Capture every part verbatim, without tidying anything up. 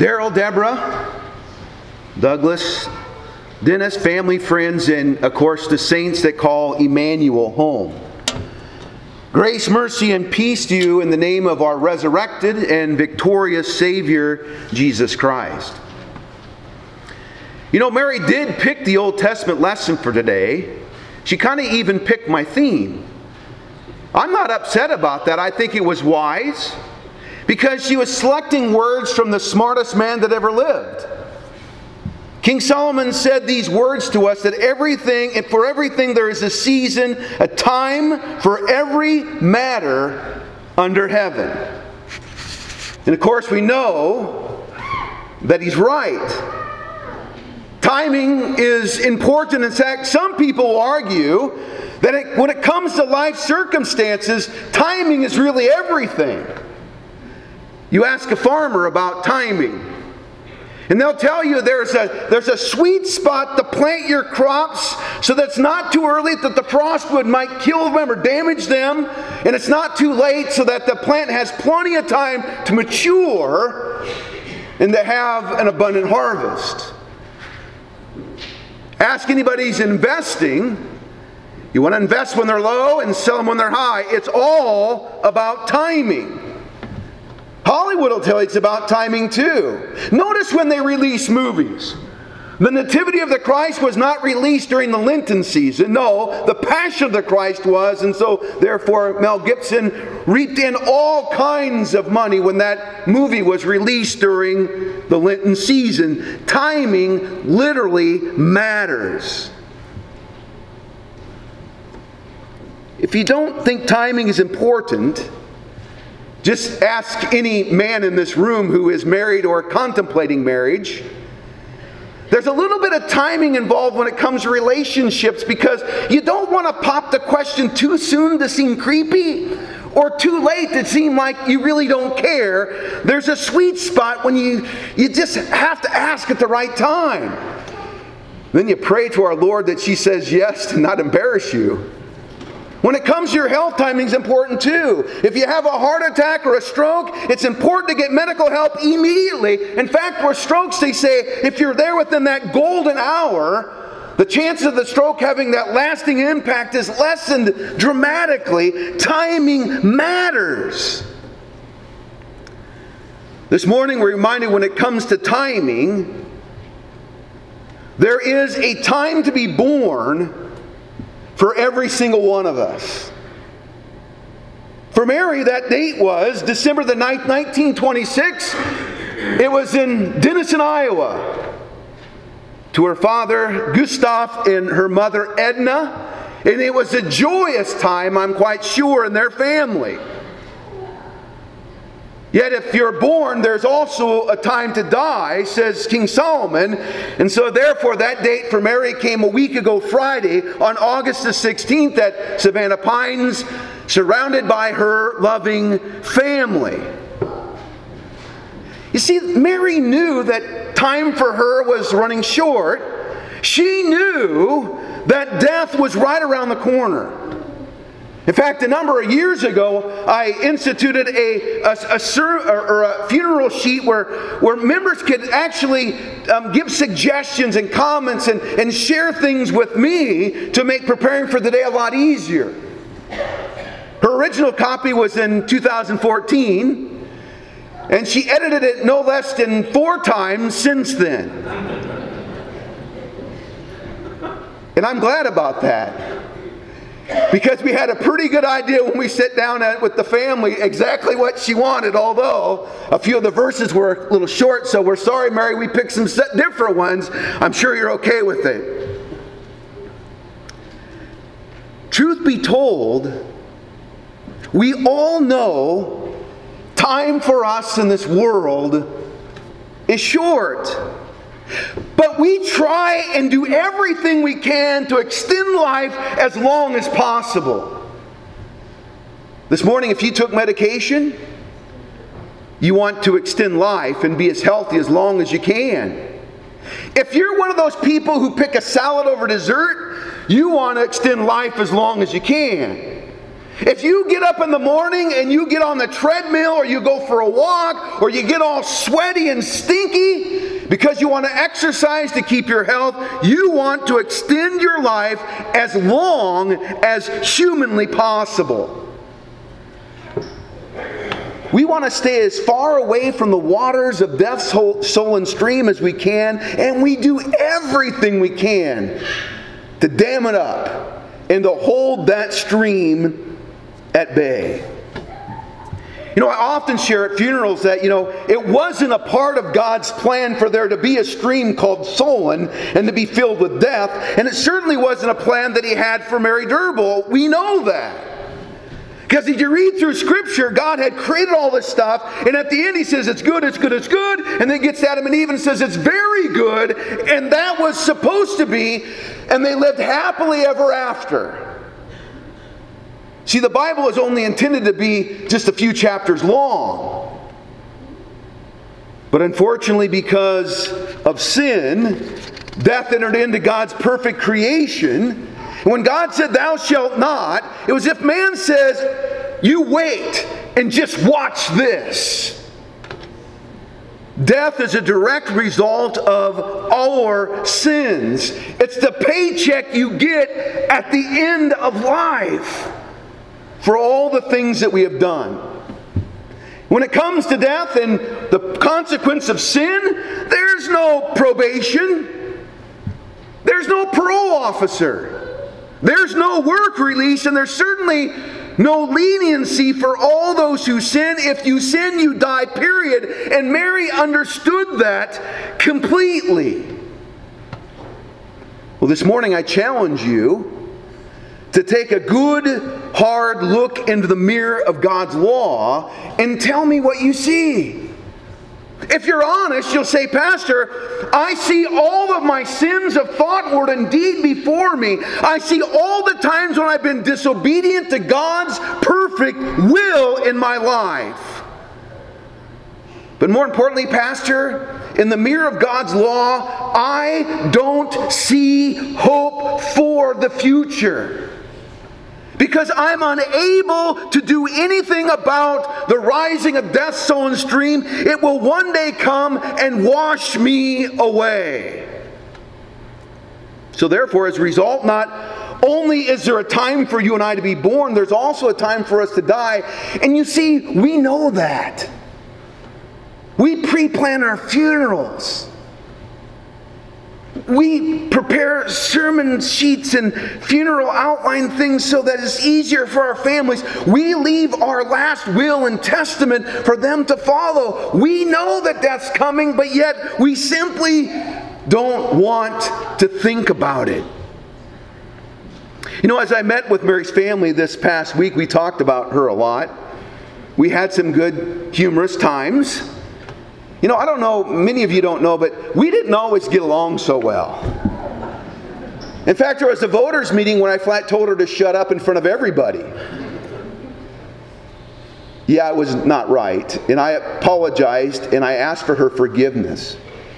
Daryl, Deborah, Douglas, Dennis, family, friends, and of course the saints that call Emmanuel home. Grace, mercy, and peace to you in the name of our resurrected and victorious Savior, Jesus Christ. You know, Mary did pick the Old Testament lesson for today. She kind of even picked my theme. I'm not upset about that. I think it was wise because she was selecting words from the smartest man that ever lived. King Solomon said these words to us, that everything, and for everything there is a season, a time for every matter under heaven. And of course we know that he's right. Timing is important. In fact, some people argue that it, when it comes to life circumstances, timing is really everything. You ask a farmer about timing, and they'll tell you there's a, there's a sweet spot to plant your crops so that it's not too early that the frostwood might kill them or damage them, and it's not too late so that the plant has plenty of time to mature and to have an abundant harvest. Ask anybody who's investing. You want to invest when they're low and sell them when they're high. It's all about timing. Hollywood will tell you it's about timing too. Notice when they release movies. The Nativity of the Christ was not released during the Lenten season. No, the Passion of the Christ was, and so therefore Mel Gibson reaped in all kinds of money when that movie was released during the Lenten season. Timing literally matters. If you don't think timing is important, just ask any man in this room who is married or contemplating marriage. There's a little bit of timing involved when it comes to relationships, because you don't want to pop the question too soon to seem creepy or too late to seem like you really don't care. There's a sweet spot when you, you just have to ask at the right time. Then you pray to our Lord that she says yes to not embarrass you. When it comes to your health, timing is important too. If you have a heart attack or a stroke, it's important to get medical help immediately. In fact, for strokes, they say if you're there within that golden hour, the chances of the stroke having that lasting impact is lessened dramatically. Timing matters. This morning we're reminded when it comes to timing, there is a time to be born for every single one of us. For Mary, that date was December the ninth, nineteen twenty-six. It was in Denison, Iowa. To her father, Gustav, and her mother, Edna. And it was a joyous time, I'm quite sure, in their family. Yet if you're born, there's also a time to die, says King Solomon. And so therefore that date for Mary came a week ago Friday on August the sixteenth at Savannah Pines, surrounded by her loving family. You see, Mary knew that time for her was running short. She knew that death was right around the corner. In fact, a number of years ago, I instituted a, a, a, ser, or a funeral sheet where, where members could actually um, give suggestions and comments and, and share things with me to make preparing for the day a lot easier. Her original copy was in two thousand fourteen, and she edited it no less than four times since then. And I'm glad about that. Because we had a pretty good idea when we sat down at, with the family exactly what she wanted, although a few of the verses were a little short, so we're sorry, Mary, we picked some different ones. I'm sure you're okay with it. Truth be told, we all know time for us in this world is short. But we try and do everything we can to extend life as long as possible. This morning, if you took medication, you want to extend life and be as healthy as long as you can. If you're one of those people who pick a salad over dessert, you want to extend life as long as you can. If you get up in the morning and you get on the treadmill or you go for a walk or you get all sweaty and stinky because you want to exercise to keep your health, you want to extend your life as long as humanly possible. We want to stay as far away from the waters of death's soul and stream as we can, and we do everything we can to dam it up and to hold that stream at bay. You know, I often share at funerals that, you know, it wasn't a part of God's plan for there to be a stream called Solon and to be filled with death, and it certainly wasn't a plan that He had for Mary Durble. We know that. Because if you read through Scripture, God had created all this stuff, and at the end He says, it's good, it's good, it's good, and then gets to Adam and Eve and says, it's very good, and that was supposed to be, and they lived happily ever after. See, the Bible is only intended to be just a few chapters long. But unfortunately, because of sin, death entered into God's perfect creation. And when God said, thou shalt not, it was as if man says, you wait and just watch this. Death is a direct result of our sins. It's the paycheck you get at the end of life for all the things that we have done. When it comes to death and the consequence of sin, there's no probation. There's no parole officer. There's no work release, and there's certainly no leniency for all those who sin. If you sin, you die, period. And Mary understood that completely. Well, this morning I challenge you to take a good, hard look into the mirror of God's law and tell me what you see. If you're honest, you'll say, Pastor, I see all of my sins of thought, word, and deed before me. I see all the times when I've been disobedient to God's perfect will in my life. But more importantly, Pastor, in the mirror of God's law, I don't see hope for the future. Because I'm unable to do anything about the rising of death's soul stream. It will one day come and wash me away. So therefore, as a result, not only is there a time for you and I to be born, there's also a time for us to die. And you see, we know that. We pre-plan our funerals. We prepare sermon sheets and funeral outline things so that it's easier for our families. We leave our last will and testament for them to follow. We know that death's coming, but yet we simply don't want to think about it. You know, as I met with Mary's family this past week, we talked about her a lot. We had some good, humorous times. You know, I don't know, many of you don't know, but we didn't always get along so well. In fact, there was a voters meeting when I flat told her to shut up in front of everybody. Yeah, it was not right. And I apologized and I asked for her forgiveness.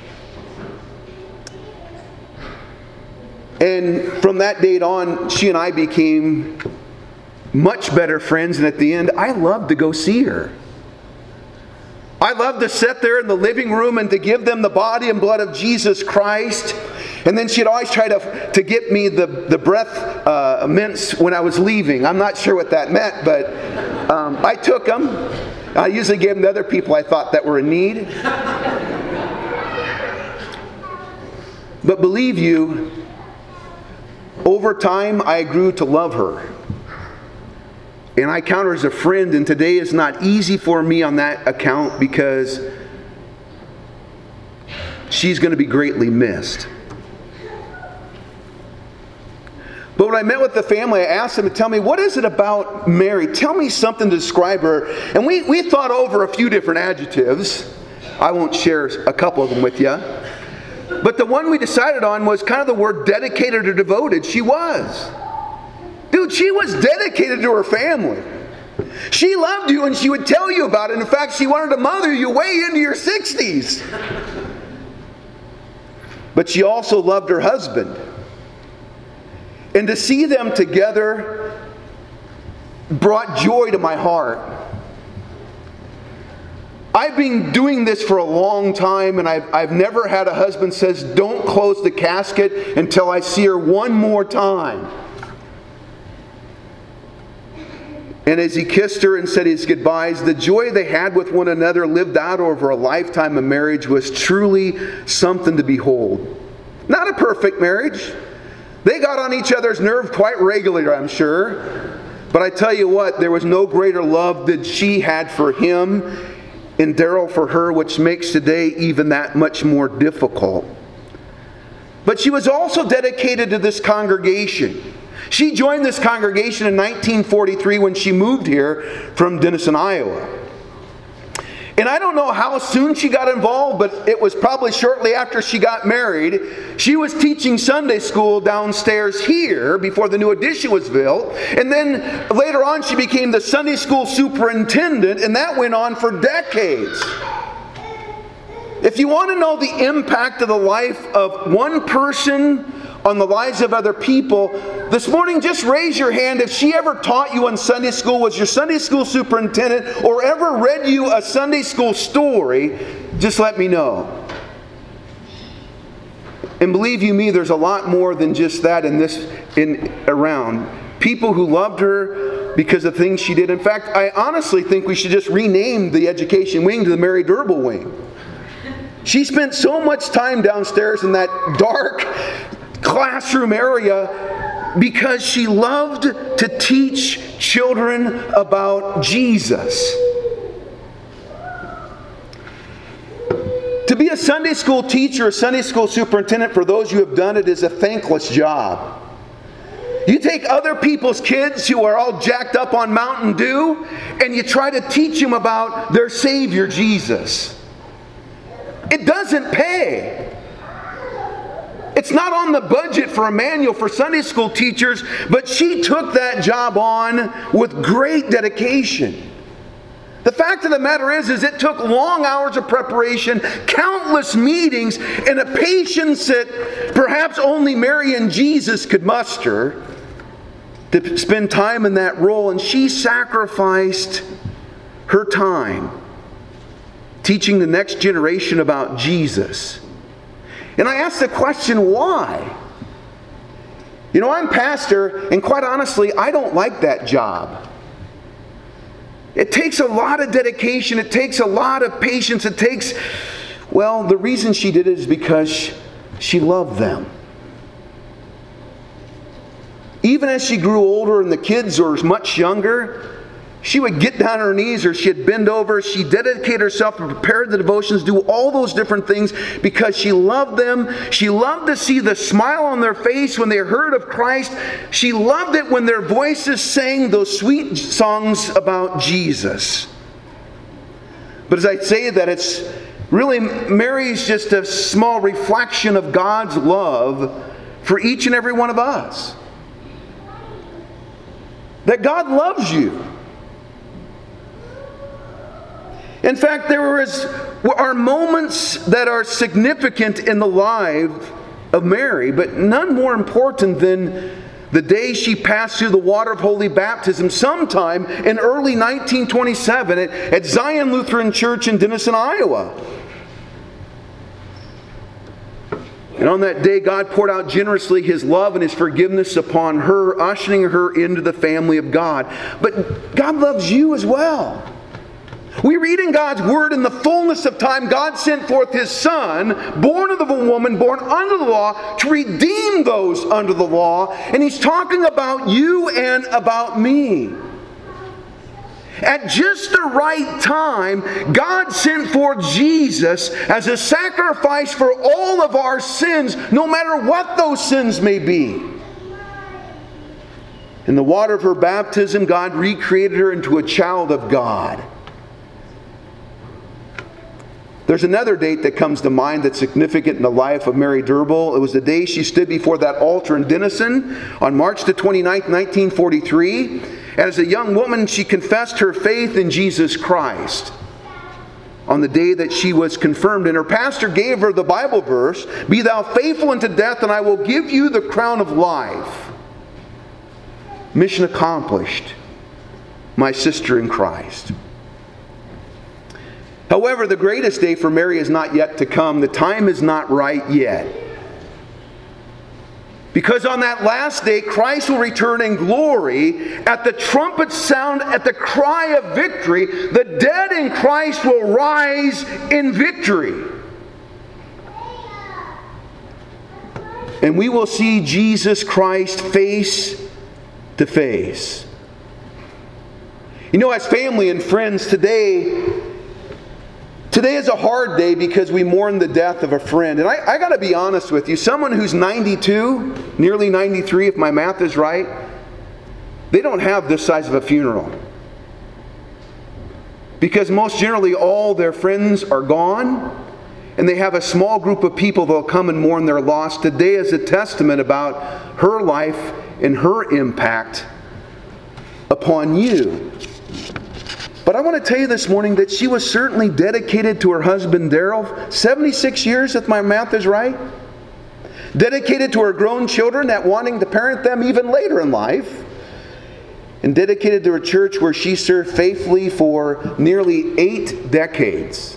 And from that date on, she and I became much better friends. And at the end, I loved to go see her. I loved to sit there in the living room and to give them the body and blood of Jesus Christ. And then she'd always try to, to get me the, the breath uh, mints when I was leaving. I'm not sure what that meant, but um, I took them. I usually gave them to other people I thought that were in need. But believe you, over time I grew to love her. And I count her as a friend, and today is not easy for me on that account because she's going to be greatly missed. But when I met with the family, I asked them to tell me, what is it about Mary? Tell me something to describe her. And we, we thought over a few different adjectives. I won't share a couple of them with you. But the one we decided on was kind of the word dedicated or devoted. She was. Dude, she was dedicated to her family. She loved you and she would tell you about it. In fact, she wanted to mother you way into your sixties. But she also loved her husband. And to see them together brought joy to my heart. I've been doing this for a long time, and I've, I've never had a husband says, don't close the casket until I see her one more time. And as he kissed her and said his goodbyes, the joy they had with one another lived out over a lifetime of marriage was truly something to behold. Not a perfect marriage. They got on each other's nerve quite regularly, I'm sure. But I tell you what, there was no greater love that she had for him and Daryl for her, which makes today even that much more difficult. But she was also dedicated to this congregation. She joined this congregation in nineteen forty-three when she moved here from Denison, Iowa. And I don't know how soon she got involved, but it was probably shortly after she got married. She was teaching Sunday school downstairs here before the new addition was built. And then later on she became the Sunday school superintendent, and that went on for decades. If you want to know the impact of the life of one person on the lives of other people, this morning just raise your hand if she ever taught you in Sunday school, was your Sunday school superintendent, or ever read you a Sunday school story. Just let me know. And believe you me, there's a lot more than just that in this in around. People who loved her because of things she did. In fact, I honestly think we should just rename the education wing to the Mary Durble wing. She spent so much time downstairs in that dark classroom area because she loved to teach children about Jesus. To be a Sunday school teacher, a Sunday school superintendent, for those who have done it, is a thankless job. You take other people's kids who are all jacked up on Mountain Dew and you try to teach them about their Savior, Jesus. It doesn't pay. It's not on the budget for a manual for Sunday school teachers, but she took that job on with great dedication. The fact of the matter is, is it took long hours of preparation, countless meetings, and a patience that perhaps only Mary and Jesus could muster to spend time in that role. And she sacrificed her time teaching the next generation about Jesus. And I asked the question, why? You know, I'm pastor, and quite honestly, I don't like that job. It takes a lot of dedication. It takes a lot of patience. It takes, well, the reason she did it is because she loved them. Even as she grew older and the kids were much younger, she would get down on her knees or she'd bend over. She'd dedicate herself to prepare the devotions, do all those different things because she loved them. She loved to see the smile on their face when they heard of Christ. She loved it when their voices sang those sweet songs about Jesus. But as I say that, it's really, Mary's just a small reflection of God's love for each and every one of us. That God loves you. In fact, there is, are moments that are significant in the life of Mary, but none more important than the day she passed through the water of holy baptism sometime in early nineteen twenty-seven at, at Zion Lutheran Church in Denison, Iowa. And on that day, God poured out generously His love and His forgiveness upon her, ushering her into the family of God. But God loves you as well. We read in God's Word, in the fullness of time, God sent forth His Son, born of a woman, born under the law, to redeem those under the law. And He's talking about you and about me. At just the right time, God sent forth Jesus as a sacrifice for all of our sins, no matter what those sins may be. In the water of her baptism, God recreated her into a child of God. There's another date that comes to mind that's significant in the life of Mary Durble. It was the day she stood before that altar in Denison on March the twenty-ninth, nineteen forty-three. As a young woman, she confessed her faith in Jesus Christ on the day that she was confirmed. And her pastor gave her the Bible verse, "Be thou faithful unto death, and I will give you the crown of life." Mission accomplished. my sister in Christ. However, the greatest day for Mary is not yet to come. The time is not right yet. Because on that last day, Christ will return in glory. At the trumpet sound, at the cry of victory, the dead in Christ will rise in victory. And we will see Jesus Christ face to face. You know, as family and friends, today, today is a hard day because we mourn the death of a friend. And I, I got to be honest with you, someone who's ninety-two, nearly ninety-three if my math is right, they don't have this size of a funeral. Because most generally all their friends are gone, and they have a small group of people that will come and mourn their loss. Today is a testament about her life and her impact upon you. But I want to tell you this morning that she was certainly dedicated to her husband Daryl. seventy-six years, if my math is right. Dedicated to her grown children, that wanting to parent them even later in life. And dedicated to her church where she served faithfully for nearly eight decades.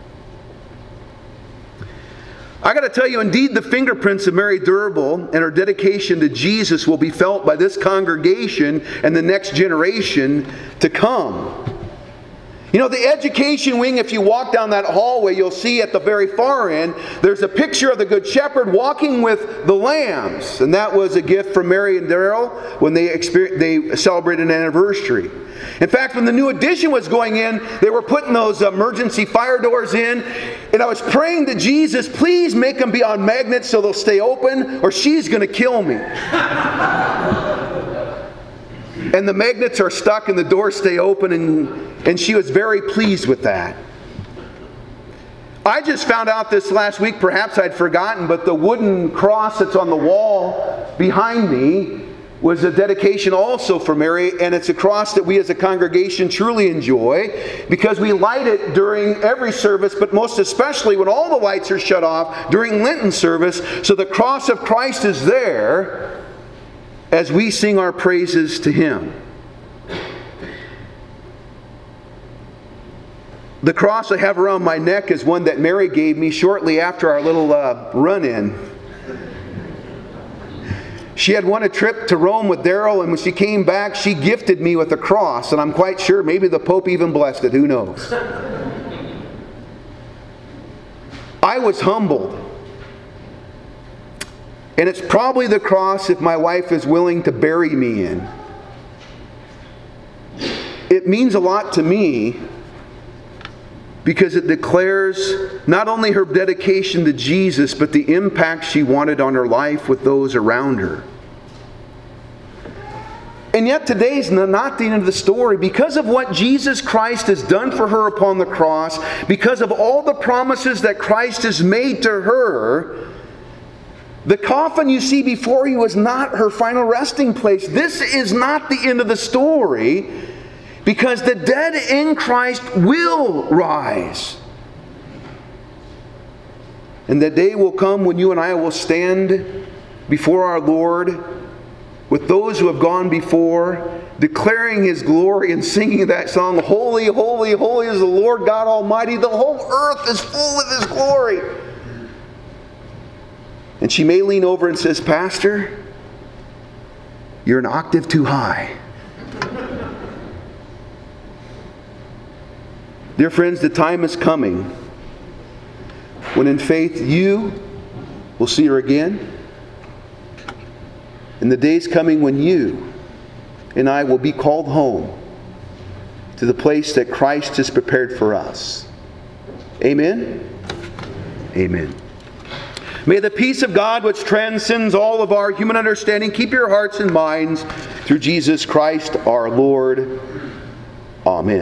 I got to tell you, indeed, the fingerprints of Mary Durable and her dedication to Jesus will be felt by this congregation and the next generation to come. You know, the education wing, if you walk down that hallway, you'll see at the very far end, there's a picture of the Good Shepherd walking with the lambs. And that was a gift from Mary and Daryl when they, they celebrated an anniversary. In fact, when the new addition was going in, they were putting those emergency fire doors in. And I was praying to Jesus, please make them be on magnets so they'll stay open, or she's going to kill me. And the magnets are stuck and the doors stay open, and, and she was very pleased with that. I just found out this last week, perhaps I'd forgotten, but the wooden cross that's on the wall behind me was a dedication also for Mary, and it's a cross that we as a congregation truly enjoy because we light it during every service, but most especially when all the lights are shut off during Lenten service, so the cross of Christ is there as we sing our praises to Him. The cross I have around my neck is one that Mary gave me shortly after our little uh, run-in. She had won a trip to Rome with Daryl, and when she came back, she gifted me with a cross, and I'm quite sure maybe the Pope even blessed it, who knows. I was humbled. And it's probably the cross if my wife is willing to bury me in. It means a lot to me because it declares not only her dedication to Jesus, but the impact she wanted on her life with those around her. And yet today's not the end of the story. Because of what Jesus Christ has done for her upon the cross, because of all the promises that Christ has made to her, the coffin you see before you is not her final resting place. This is not the end of the story, because the dead in Christ will rise. And the day will come when you and I will stand before our Lord with those who have gone before, declaring His glory and singing that song, Holy, holy, holy is the Lord God Almighty. The whole earth is full of His glory. And she may lean over and says, Pastor, you're an octave too high. Dear friends, the time is coming when in faith you will see her again. And the day's coming when you and I will be called home to the place that Christ has prepared for us. Amen? Amen. May the peace of God, which transcends all of our human understanding, keep your hearts and minds through Jesus Christ our Lord. Amen.